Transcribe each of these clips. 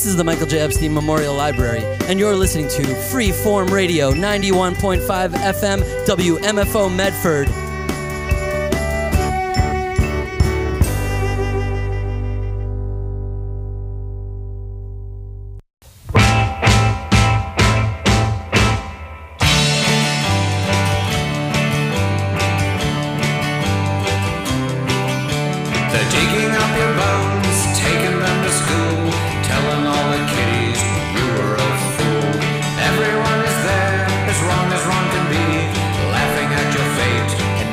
is the Michael J. Epstein Memorial Library, and you're listening to Freeform Radio, 91.5 FM, WMFO Medford. Everyone is there, as wrong can be, laughing at your fate.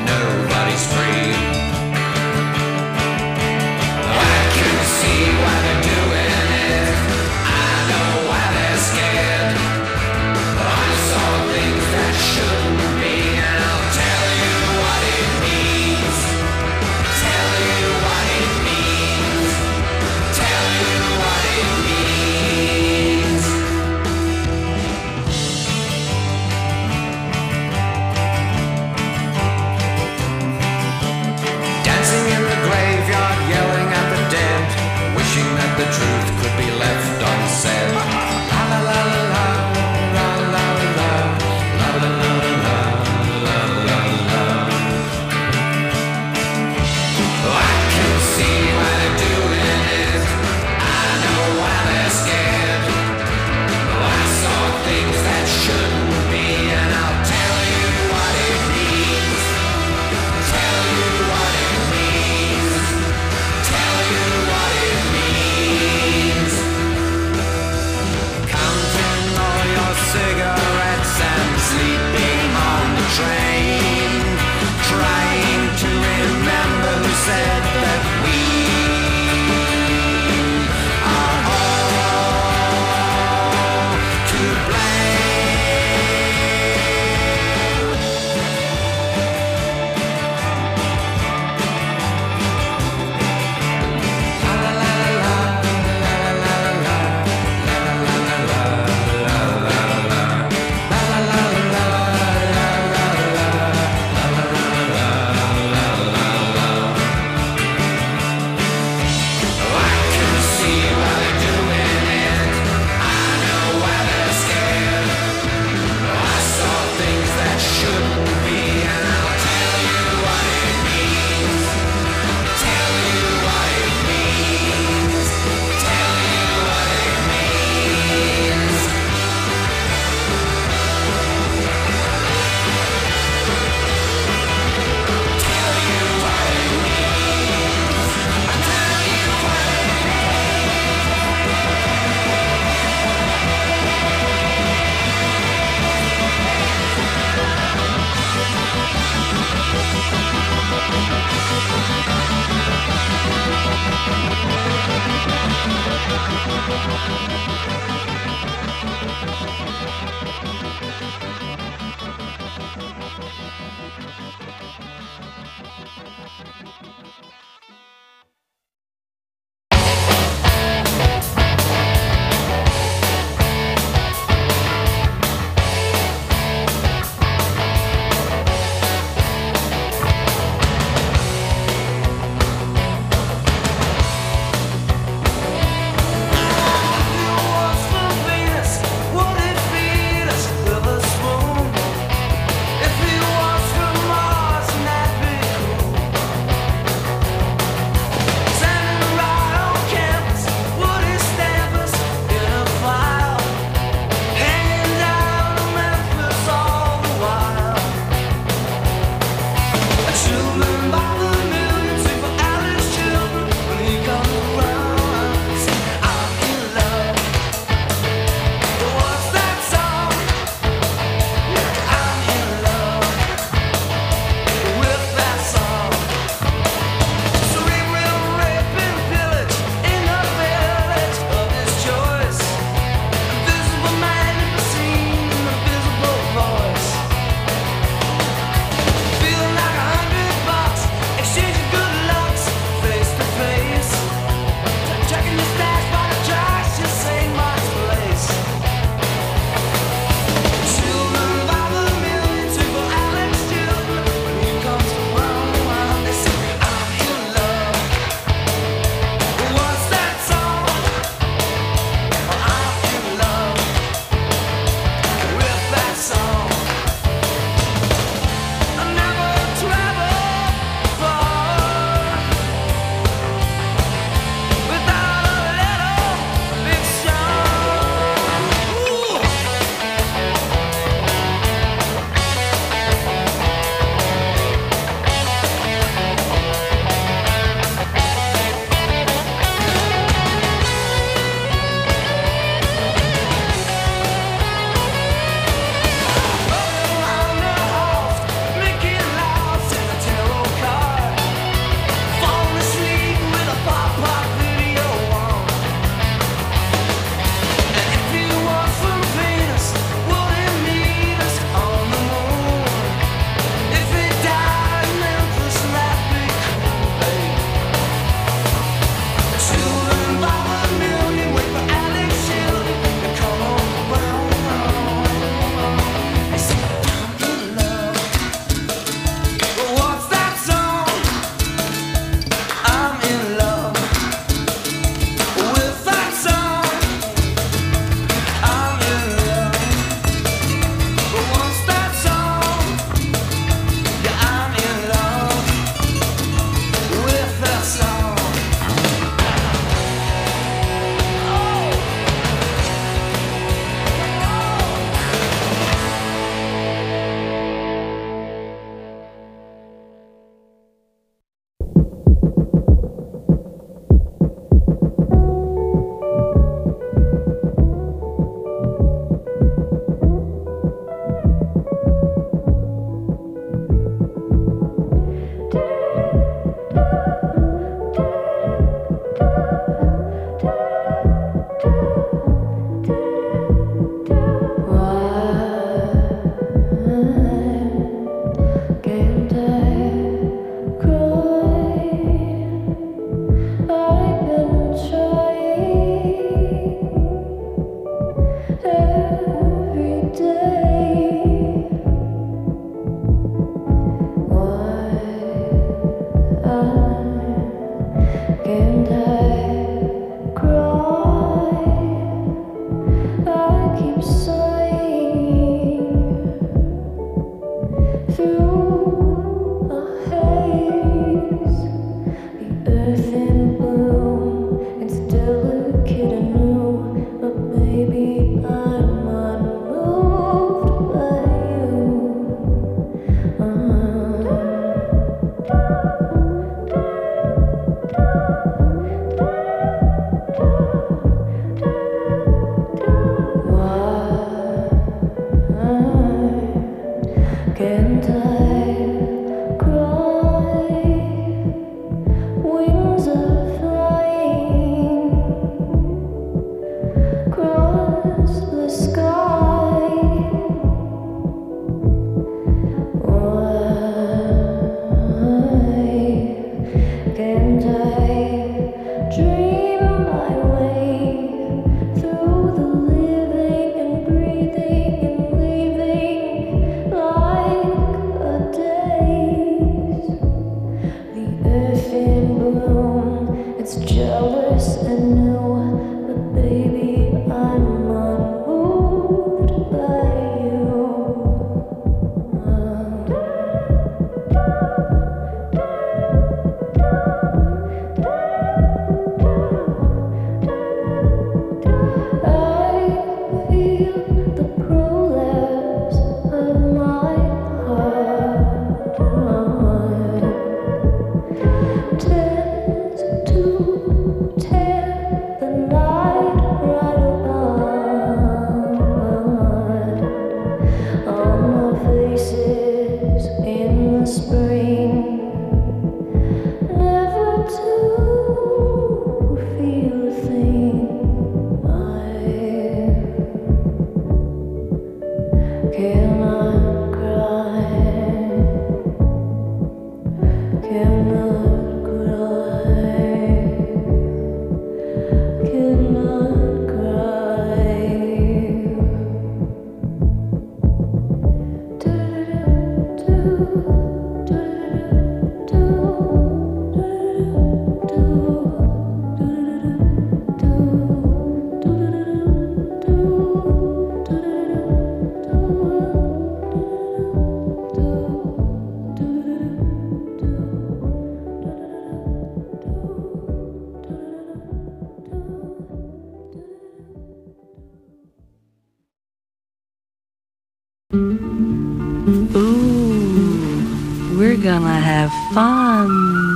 We're gonna have fun.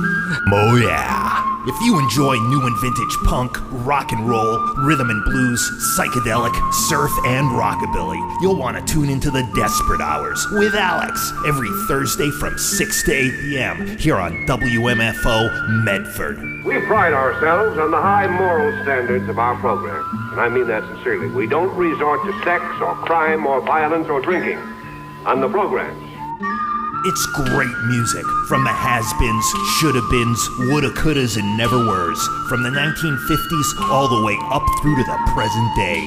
Oh yeah. If you enjoy new and vintage punk, rock and roll, rhythm and blues, psychedelic, surf, and rockabilly, you'll want to tune into the Desperate Hours with Alex every Thursday from 6 to 8 p.m. here on WMFO Medford. We pride ourselves on the high moral standards of our program, and I mean that sincerely. We don't resort to sex or crime or violence or drinking on the programs. It's great music from the has-beens, shoulda-beens, woulda-couldas, and never-weres, from the 1950s all the way up through to the present day.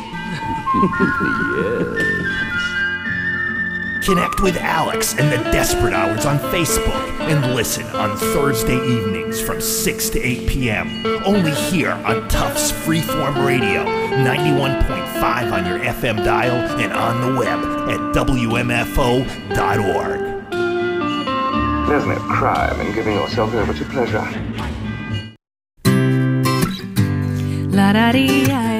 Yes. Connect with Alex and the Desperate Hours on Facebook and listen on Thursday evenings from 6 to 8 p.m. Only here on Tufts Freeform Radio, 91.5 on your FM dial and on the web at WMFO.org. There's no crime in giving yourself over to pleasure. La da dee I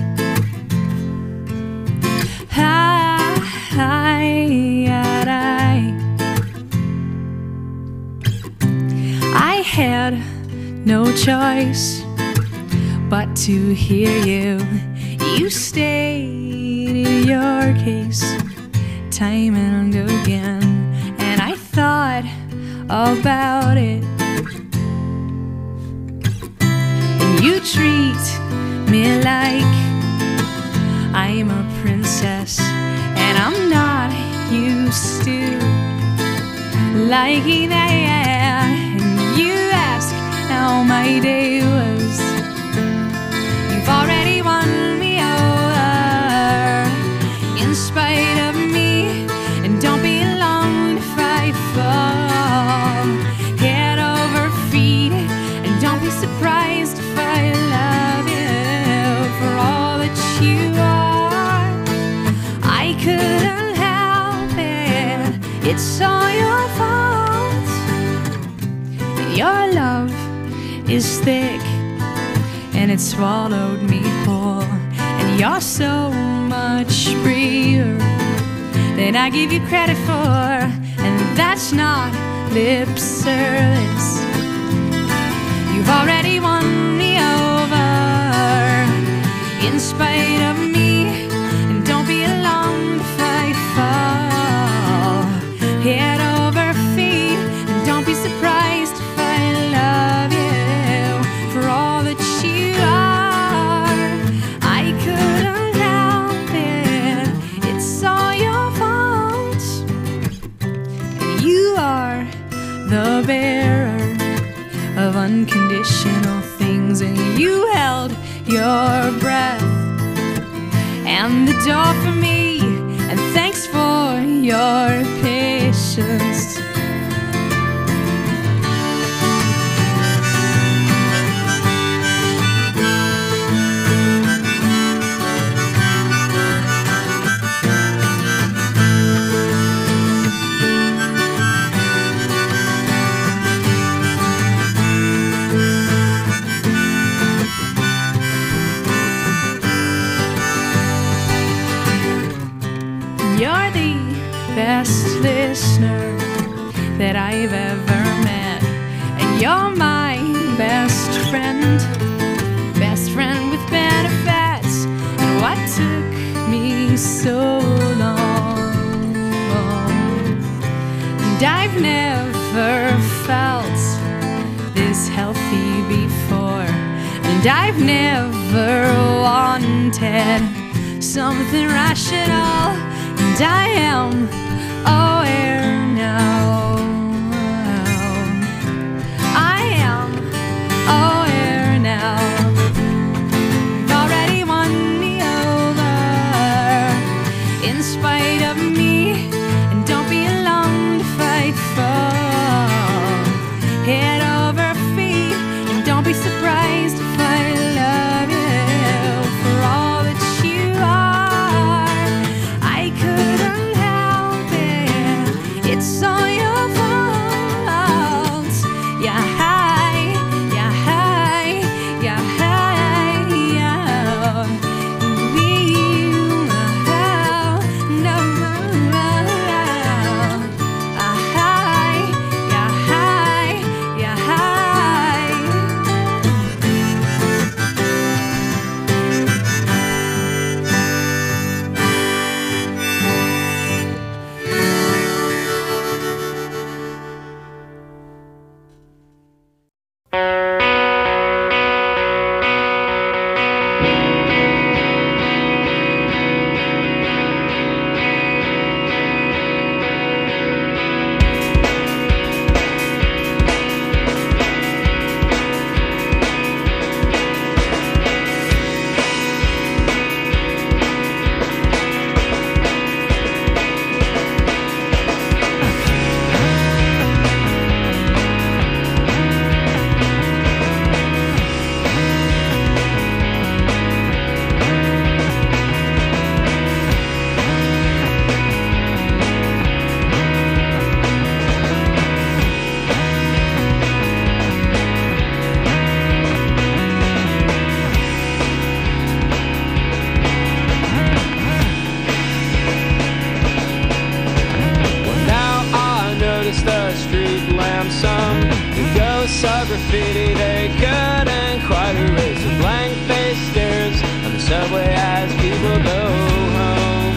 had no choice but to hear you. You stated your case time and again, and I thought about it. And you treat me like I'm a princess, and I'm not used to liking that. And you ask how my day was. You've already won me over in spite of it's all your fault. Your love is thick and it swallowed me whole. And you're so much freer than I give you credit for. And that's not lip service. You've already won me over in spite of me. And don't be alarmed if I fall head over feet. And don't be surprised if I love you for all that you are. I couldn't help it, it's all your fault. And you are the bearer of unconditional things, and you held your breath and the door for me, and thanks for your patience. You're the best listener that I've ever met, and you're my best friend with benefits. And what took me so long? And I've never felt this healthy before, and I've never wanted something rational. And I am aware now. I am aware now. You've already won me over in spite of me. And don't be alarmed if I fall head over feet. And don't be surprised if I love you for all that you are. I couldn't help it, it's all your fault. Yeah, hi, yeah, hi, yeah, hi, yeah. We, no, hi, yeah, hi, yeah, hi. graffiti they couldn't quite erase. The blank-faced stares on the subway as people go home.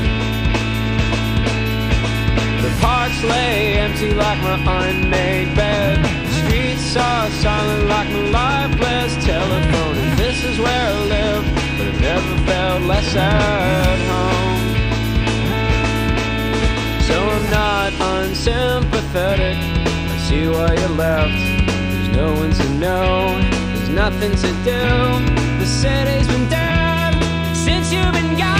The parks lay empty like my unmade bed. The streets are silent like my lifeless telephone. And this is where I live, but I've never felt less at home. So I'm not unsympathetic, I see why you left. There's no one to know, there's nothing to do. The city's been dead since you've been gone.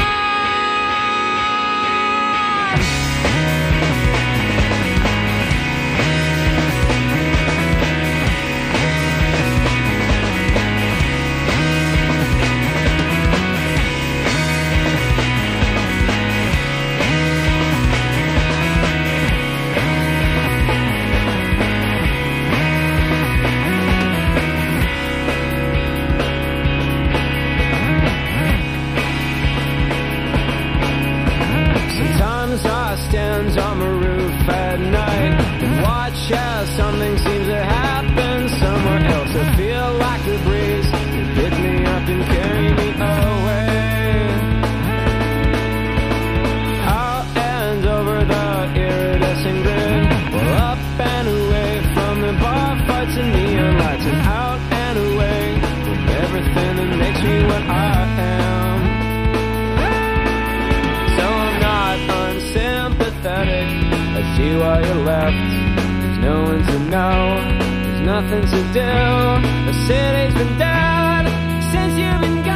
stands on the roof at night and watch as something seems to happen somewhere else. I feel like the breeze can pick me up and carry me away. Out and over the iridescent grid, well, up and away from the bar fights and neon lights, and out and away from everything that makes me what I am. So I'm not unsympathetic. I see why you're left. There's no one to know. There's nothing to do. The city's been dead since you've been gone.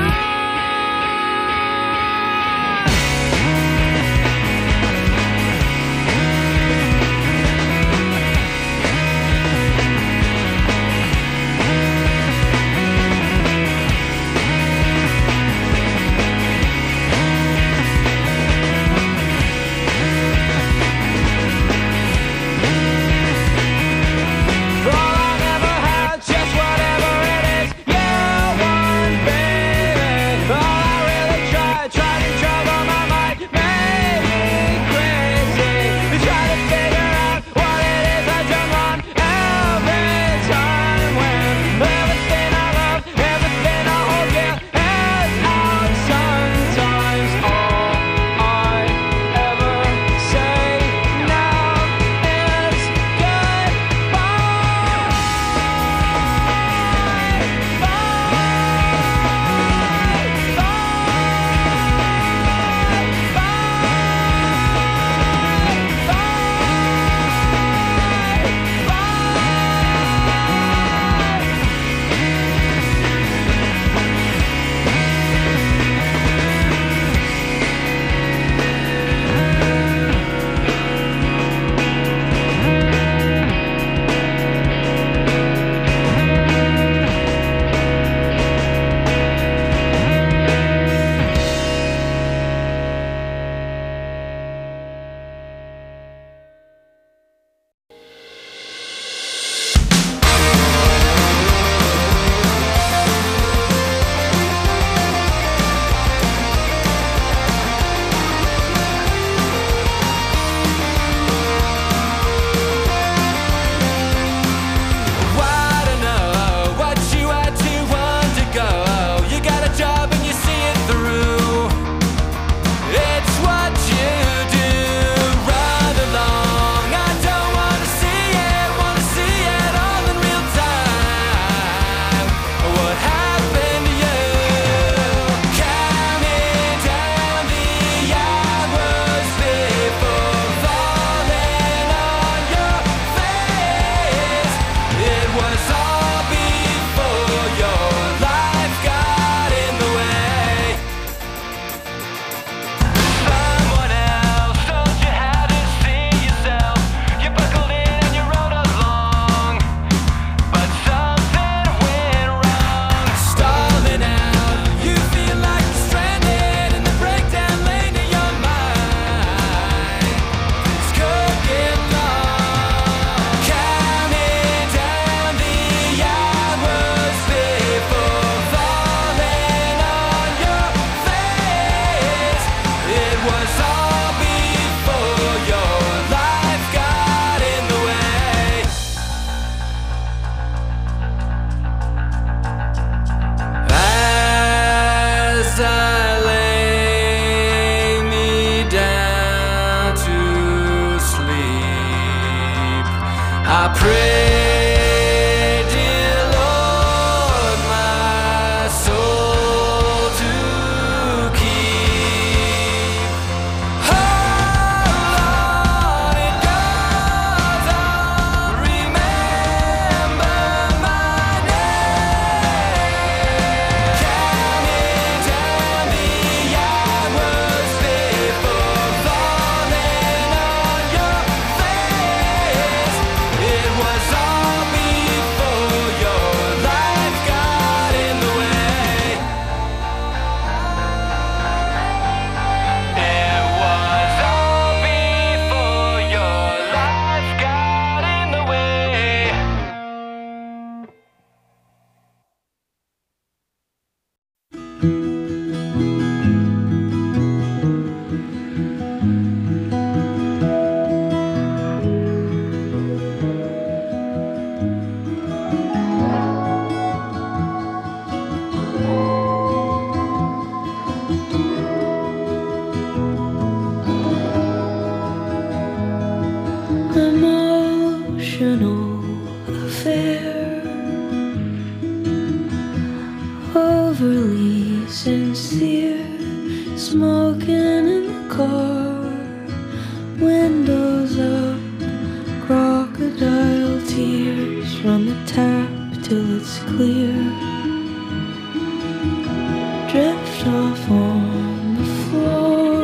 For all I never had, just whatever it is, yeah. emotional affair, overly sincere, smoking in the car, windows up, crocodile tears, run the tap till it's clear, drift off on the floor,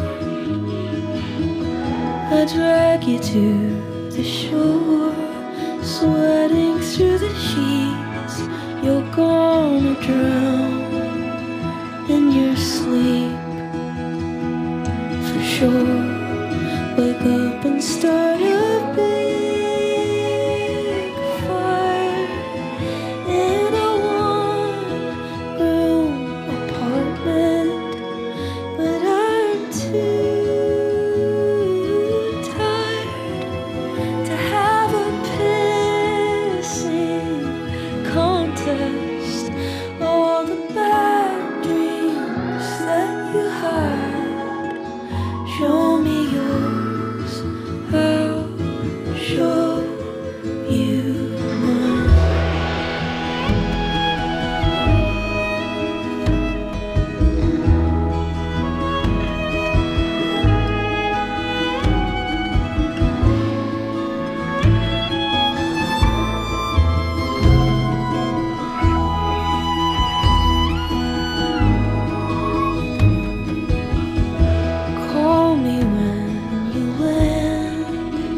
I drag you to the shore, sweating through the sheets, you're gonna drown in your sleep, for sure. Wake up and start a big fire in a one-room apartment, but I'm too tired to have a pissing contest. All the bad dreams that you had, show me yours, I'll show you mine. Call me when you land,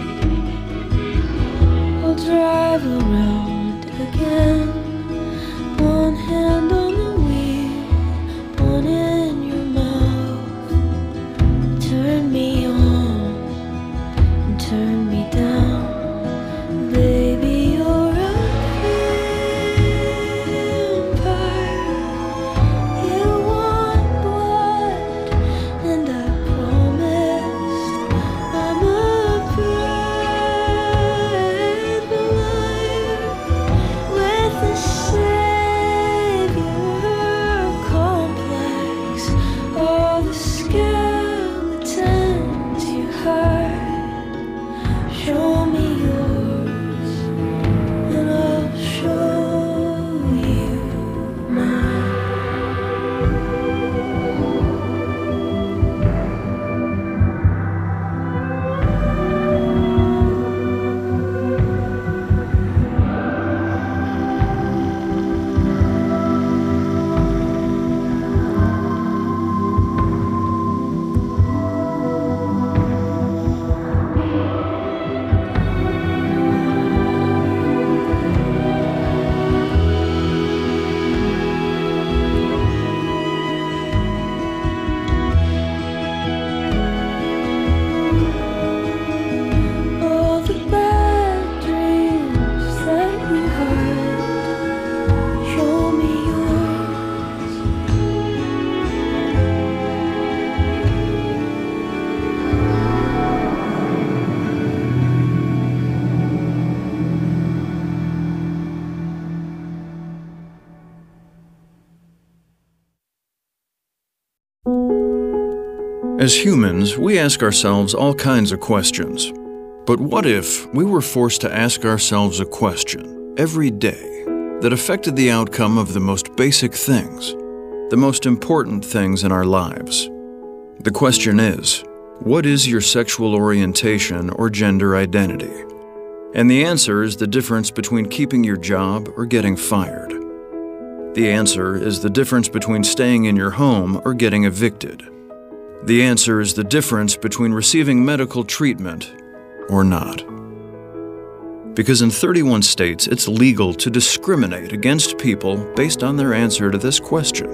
I'll drive around again, one hand on the wheel, one in your mouth, turn me on and turn me down, baby you're a vampire, you want blood, and I promised I'm a brave liar with a savior complex. All the skeletons you hide, show me yours, and I'll show you mine. All the bad dreams that you had, show me yours. As humans, we ask ourselves all kinds of questions. But what if we were forced to ask ourselves a question every day that affected the outcome of the most basic things, the most important things in our lives? The question is, what is your sexual orientation or gender identity? And the answer is the difference between keeping your job or getting fired. The answer is the difference between staying in your home or getting evicted. The answer is the difference between receiving medical treatment or not. Because in 31 states, it's legal to discriminate against people based on their answer to this question.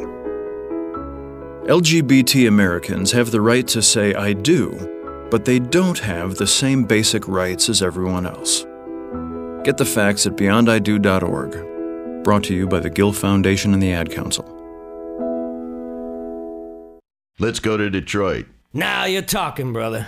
LGBT Americans have the right to say "I do," but they don't have the same basic rights as everyone else. Get the facts at beyondido.org. Brought to you by the Gill Foundation and the Ad Council. Let's go to Detroit. Now you're talking, brother.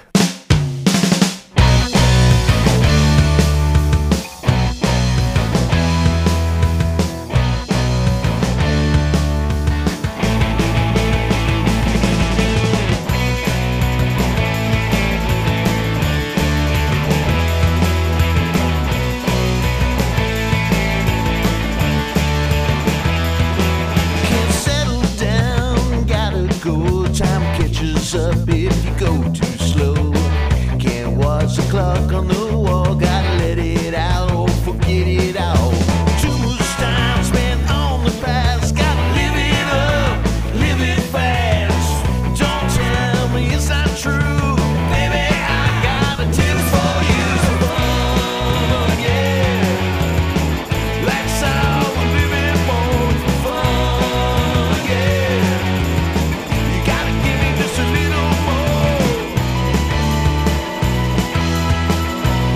on the wall. Gotta let it out or forget it all. Too much time spent on the past. Gotta live it up, live it fast. Don't tell me it's not true. Baby, I got a tip for you. Fun, yeah. That's how we're living for. Fun, yeah. You gotta give me just a little more.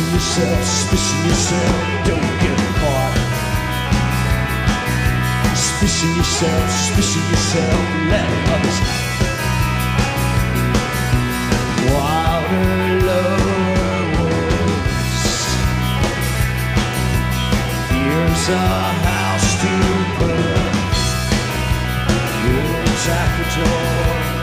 suspicion yourself, don't get caught. Suspicion yourself, let others out. Wilder, lower woods. Here's a house to burn. Woods at the door.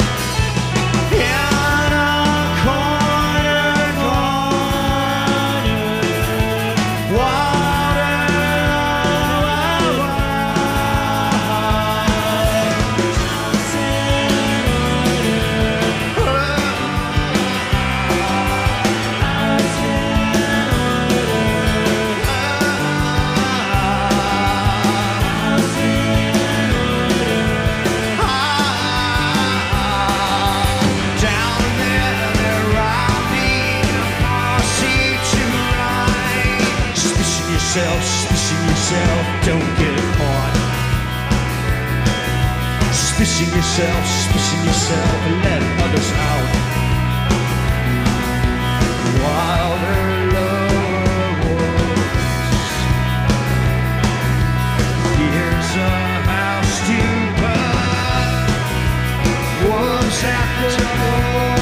Suspicion yourself, don't get caught. Suspicion yourself, let others out. Wilder, lower woods. Here's a house to burn. Woods at the door.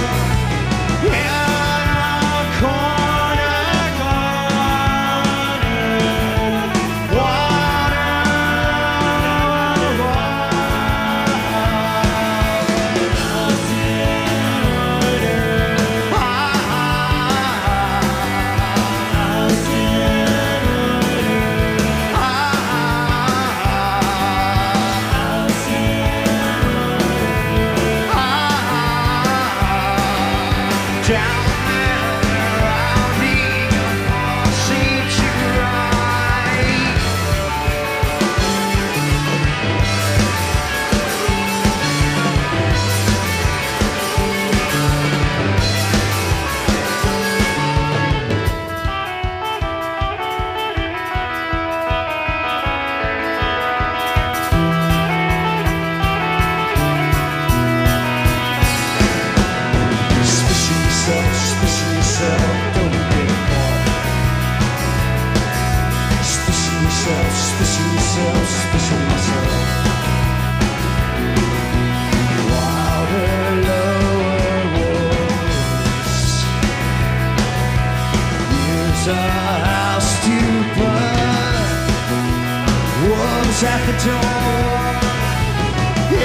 At the door, in a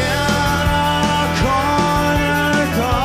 corner,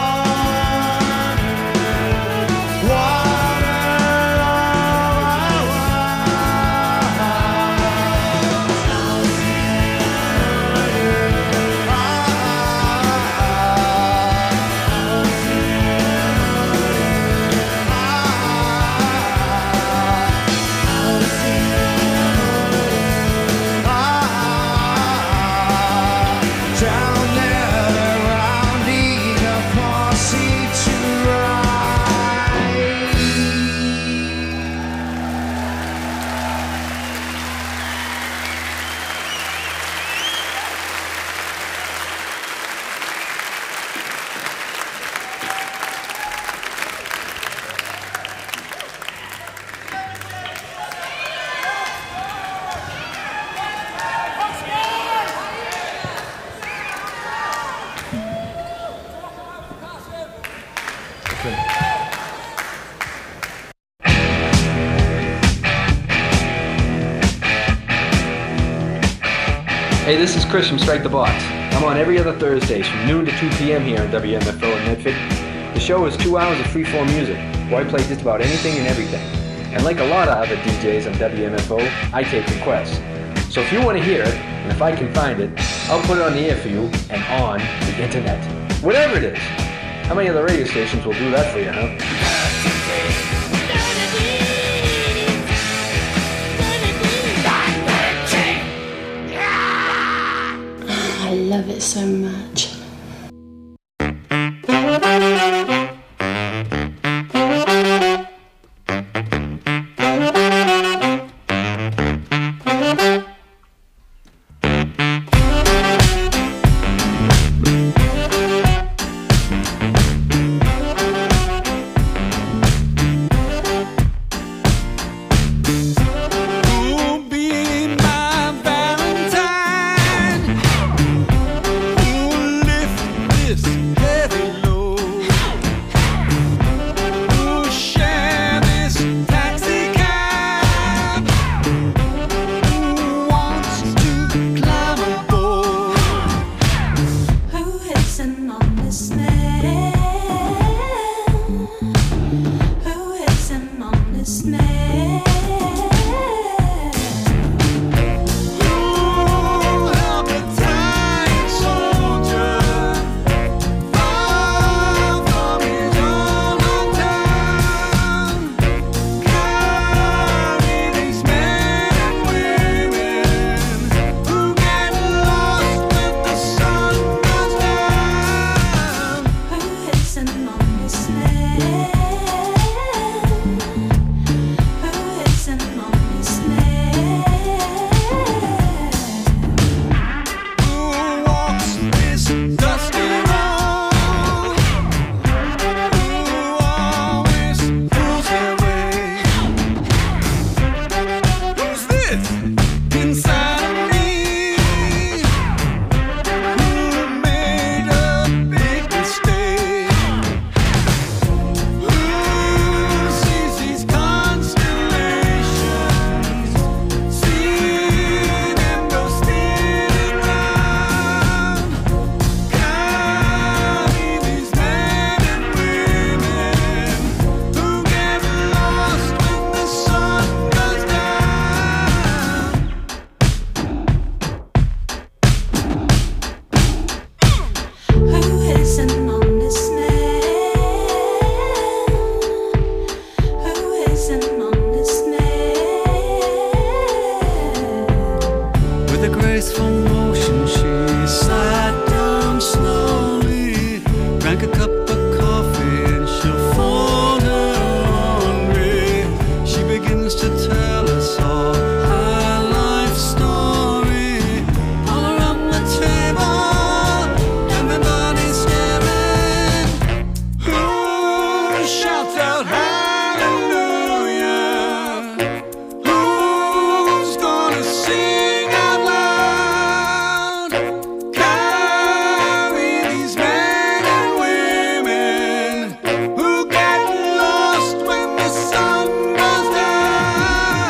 Hey, this is Chris from Strike the Box. I'm on every other Thursdays from noon to 2 p.m. here on WMFO in Medford. The show is 2 hours of freeform music, where I play just about anything and everything. And like a lot of other DJs on WMFO, I take requests. So if you want to hear it, and if I can find it, I'll put it on the air for you and on the internet. Whatever it is. How many other radio stations will do that for you, huh? I love it so much. begins to tell us all her life story. All around the table, everybody's staring. Who shouts out hallelujah? Who's gonna sing out loud? Carry these men and women who get lost when the sun goes down.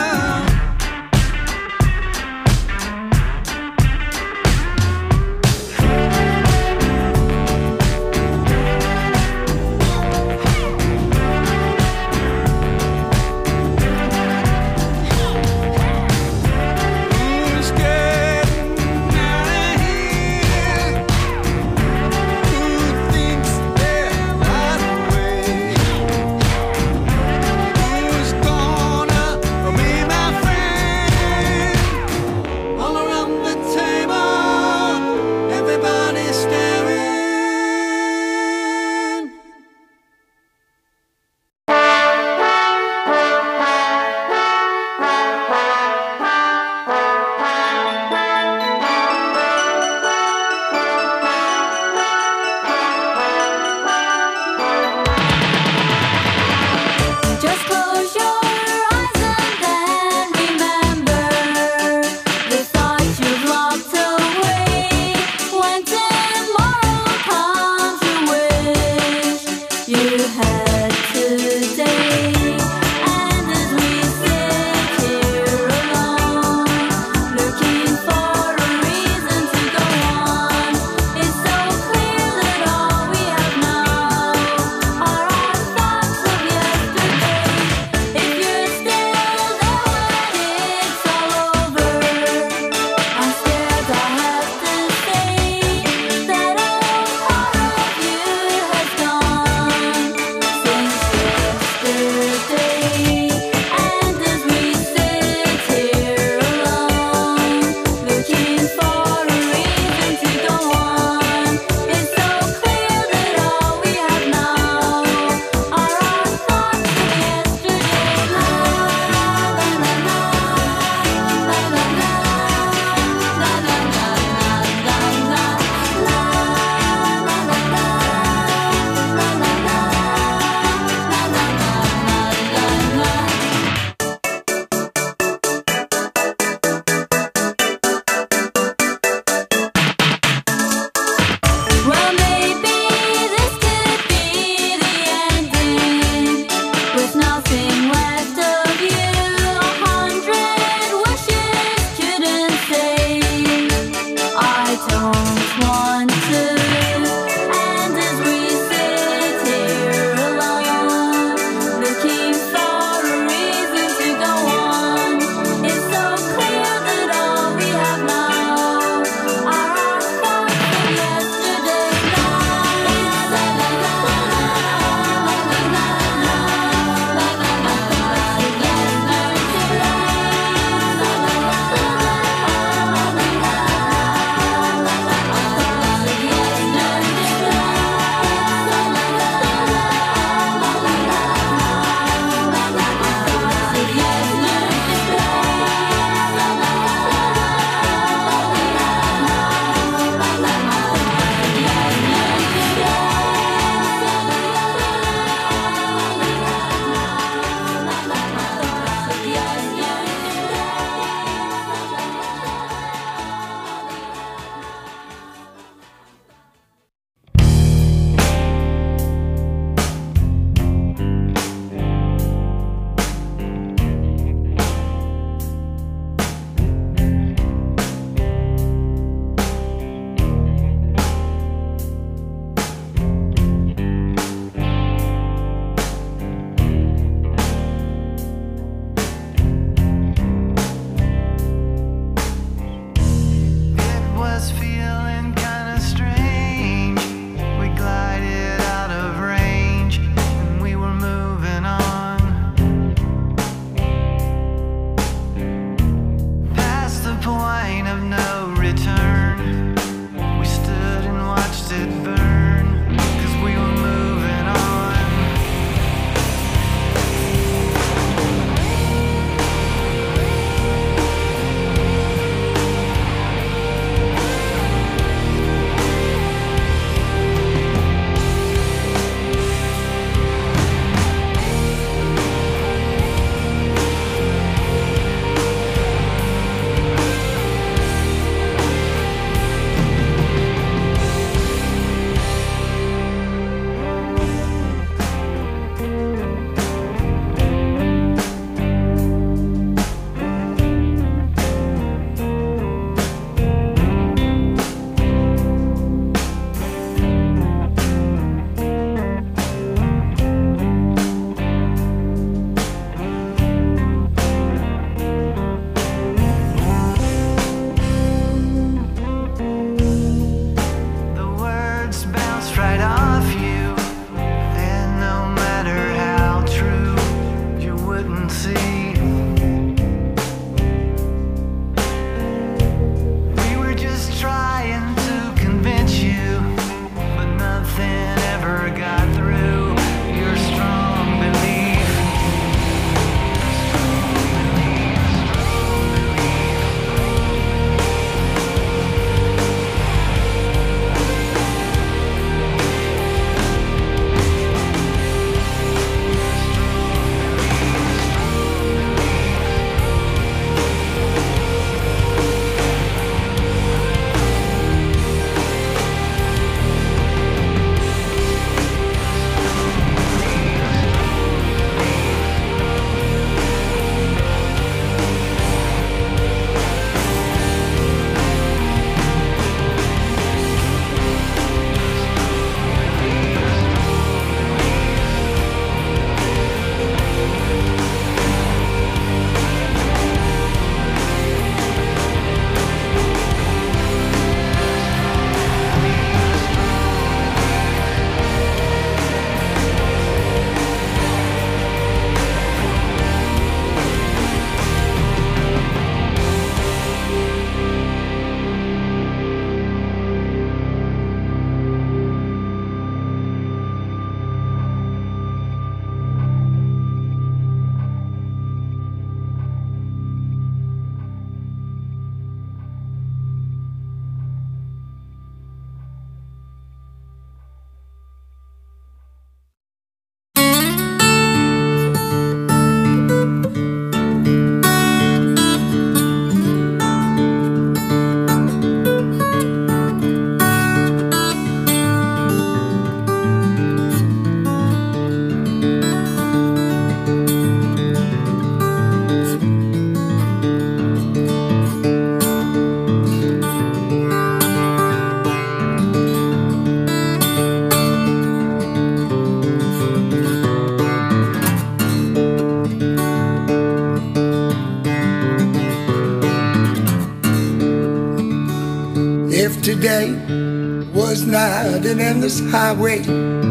today was not an endless highway,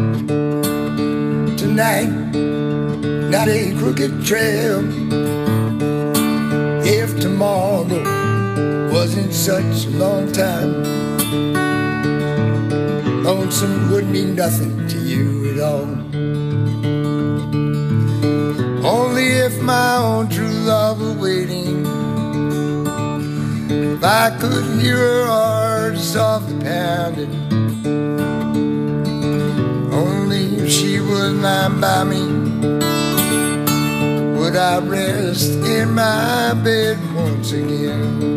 tonight not a crooked trail. If tomorrow wasn't such a long time, lonesome would mean nothing to you at all. Only if my own true love were waiting, if I could hear her heart softly pounding, only if she was lying by me, would I rest in my bed once again.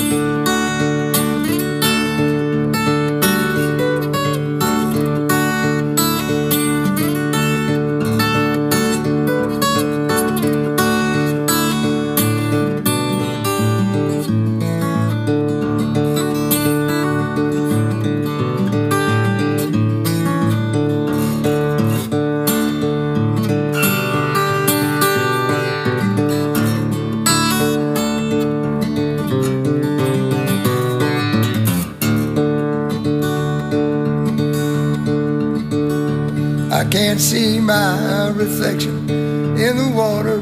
I can't see my reflection in the water.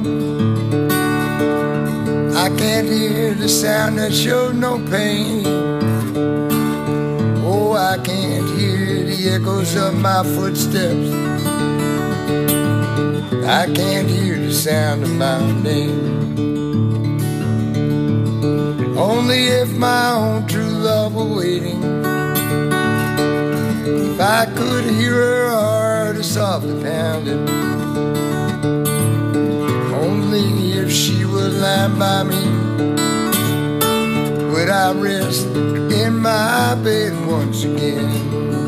I can't hear the sound that showed no pain. Oh, I can't hear the echoes of my footsteps. I can't hear the sound of my name. Only if my own true love were waiting, if I could hear her heart softly pounding, only if she was lying by me, would I rest in my bed once again.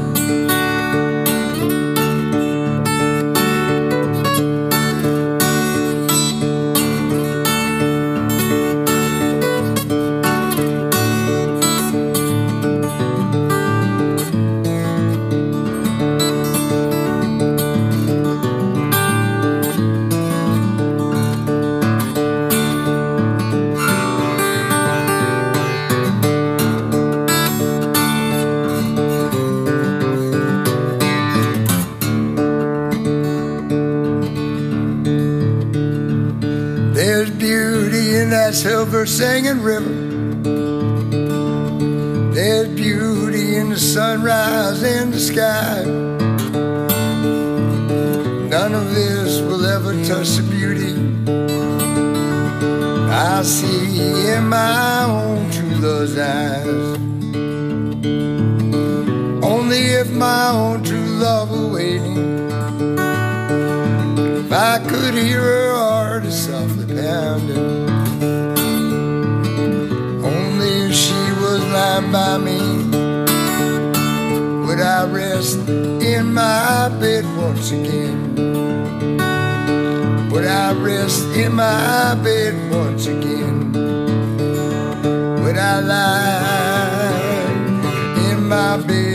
There's beauty in that silver singing river. There's beauty in the sunrise in the sky. None of this will ever touch the beauty I see in my own true love's eyes. Only if my own true love were waiting, if I could hear her heart softly pounding, only if she was lying by me, would I rest in my bed once again. Would I rest in my bed once again. Would I lie in my bed